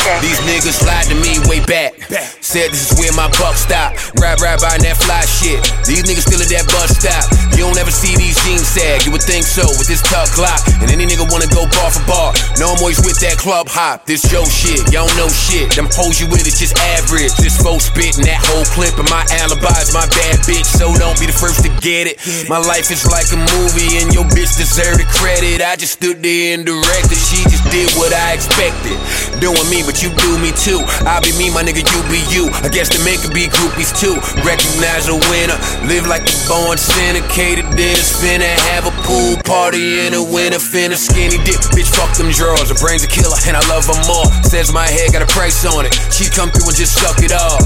These niggas lied to me way back. Said this is where my buck stop. Ride buying that fly shit. These niggas still at that bus stop. You don't ever see these jeans sag. You would think so with this tuck Glock. And any nigga wanna go bar for bar. No, I'm always with that club hop. This Joe shit, y'all don't know shit. Them hoes you with is just average. This folk spittin' that whole clip. And my alibi is my bad bitch. So don't be the first to get it. My life is like a movie and your bitch deserve the credit. I just stood there and directed. She just did what I expected. Doing me, but you do me too. I be me, my nigga, you be you. I guess the men could be groupies too. Recognize a winner. Live like the born syndicated dinners. Finna have a pool party in the winter. Finna skinny dip. Bitch, fuck them drawers. Her brain's a killer and I love her more. Says my head got a price on it. She come through and just suck it off.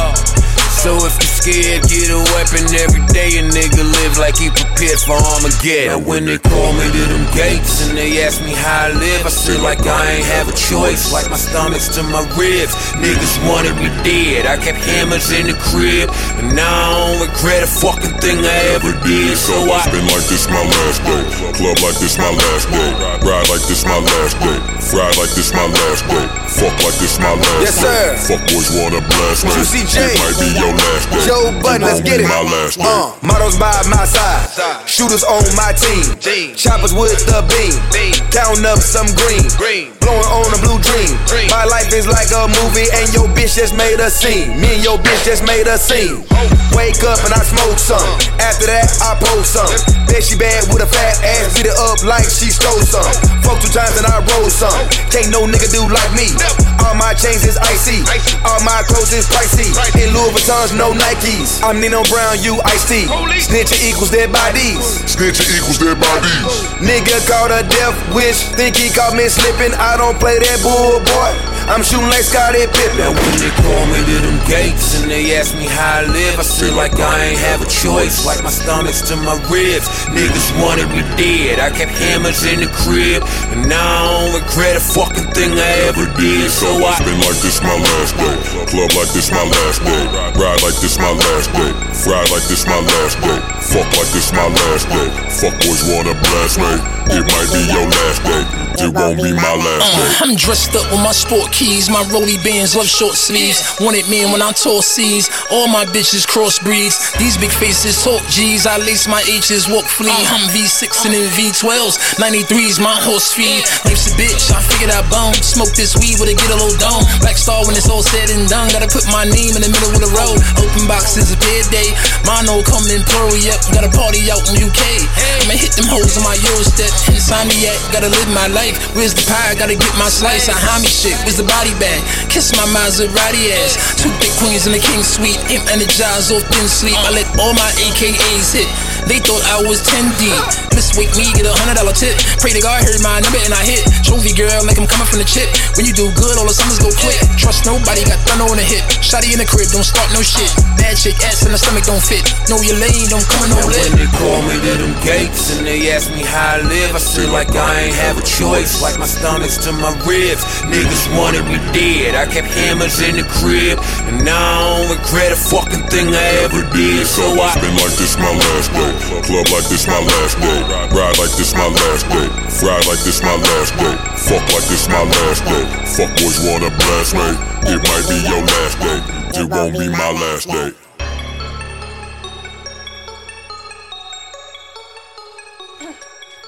So if you scared, get a weapon every day. A nigga live like he prepared for Armageddon. Now when they call me to them gates and they ask me how I live, I say like I ain't have a choice. Like my stomach's to my ribs. Niggas wanted me dead. I kept hammers in the crib, and now I don't regret a fucking thing I ever did. So I been like this my last day. Club like this my last day. Ride like this my last day. Fry like this my last day. Fuck like this my last day. Yes sir. Fuck boys wanna blast me. It might be your last day. Joe Budden, let's get it. My last day. Models by my side, shooters on my team, choppers with the beam, counting up some green, blowing on a blue dream. My life is like a movie and your bitch just made a scene. Me and your bitch just made a scene. Wake up and I smoke some. After that I post some. Bet she bad with a fat ass, beat it up like she stole some. Fuck 2 times and I roll some. Can't no nigga do like me. All my chains is icy, all my clothes is pricey. In Louis Vuittons, no Nikes. I'm Nino Brown, you Ice-T. Snitching equals dead bodies. Snitching equals dead bodies. Nigga caught a death wish, think he caught me slipping. I don't play that bull, boy. I'm shooting like Scottie Pippen. Now when they call me to them gates and they ask me how I live, I say like I ain't have a choice. Like my stomach's to my ribs. Niggas wanted me dead. I kept hammers in the crib, and now I don't regret a fucking thing I ever did. So I been like this my last day. Club like this my last day. Ride like this my last day. Fry like this my last day. Fuck like this my last day. Fuck boys wanna blast me. It might be your last day. It won't be my last day. I'm dressed up with my sport keys. My rollie bands love short sleeves. Wanted men when I tall C's. All my bitches crossbreeds. These big faces talk G's. I lace my H's, walk flee. I'm V6 and then V12s. 93's my horse feed. Life's a bitch, I figured I bone. Smoke this weed with a get a little dome. Black star when it's all said and done. Gotta put my name in the middle of the road. Open boxes a bad day. Mono come in plural, yep. Got a party out in UK. I'ma hit them hoes on my Eurostep. Insomniac, gotta live my life. Where's the pie? Gotta get my slice. I hide me shit. Where's the body bag? Kiss my Maserati ass. 2 thick queens in the king suite. Ain't energized off thin sleep. I let all my AKAs hit. They thought I was 10 deep. Miswake me, get a $100 tip. Pray to God, heard my number and I hit. Trophy girl, like I'm coming from the chip. When you do good, all the summers go quick. Trust nobody, got thunder on the hip. Shotty in the crib, don't start no shit. Bad chick, ass in the stomach don't fit. Know your lane, don't come in no lip. When they call me to them gates and they ask me how I live, I say like I ain't have a choice. Like my stomach's to my ribs. Niggas wanted me dead. I kept hammers in the crib, and now I don't regret a fucking thing I ever did. So I been like this my last day. Club like this my last day. Ride like this my last day. Fry like this my last day. Fuck like this my last day. Fuck boys wanna blast me. It might be your last day. It won't be my last day.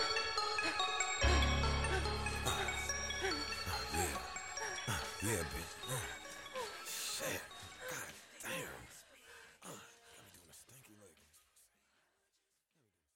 yeah, bitch.